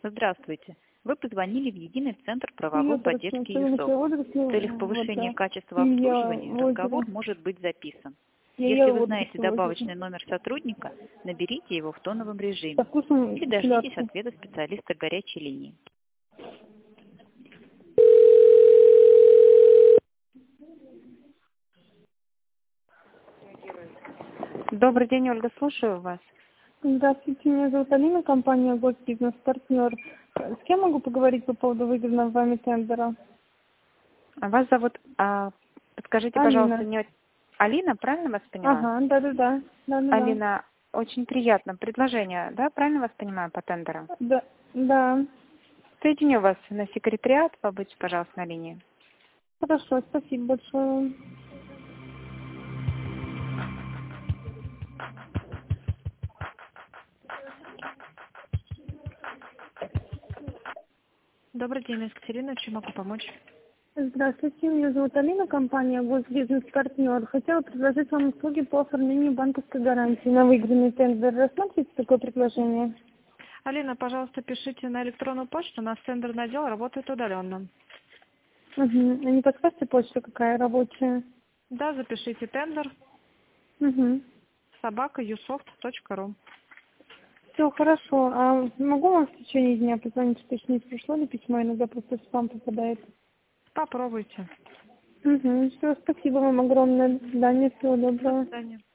Здравствуйте. Вы позвонили в Единый центр правовой поддержки ЮСОВ. В целях повышения качества обслуживания разговор может быть записан. Если вы знаете добавочный номер сотрудника, наберите его в тоновом режиме или дождитесь ответа специалиста горячей линии. Добрый день, Ольга, слушаю вас. Здравствуйте, меня зовут Алина, компания «Госбизнес-партнер». С кем могу поговорить по поводу выигранного вами тендера? А вас зовут, подскажите, Алина. пожалуйста, не Алина, правильно вас поняла? Ага, да-да-да. Алина, очень приятно. Предложение, да, правильно вас понимаю, по тендеру? Да. Соединю вас на секретариат, побудьте, пожалуйста, на линии. Хорошо, спасибо большое. Добрый день, Екатерина, чем могу помочь? Здравствуйте, меня зовут Алина, компания «Госбизнес-партнер». Хотела предложить вам услуги по оформлению банковской гарантии на выигранный тендер. Рассмотрите такое предложение? Алина, пожалуйста, пишите на электронную почту. У нас тендерный отдел работает удаленно. Угу. А не подскажете почту, какая рабочая? Да, запишите тендер Угу. @usoft.ru. Все хорошо. А могу вам в течение дня позвонить, уточнить, пришло ли письмо, иногда просто в спам попадает. Попробуйте. Угу. Все, спасибо вам огромное. До свидания, всего доброго. До свидания.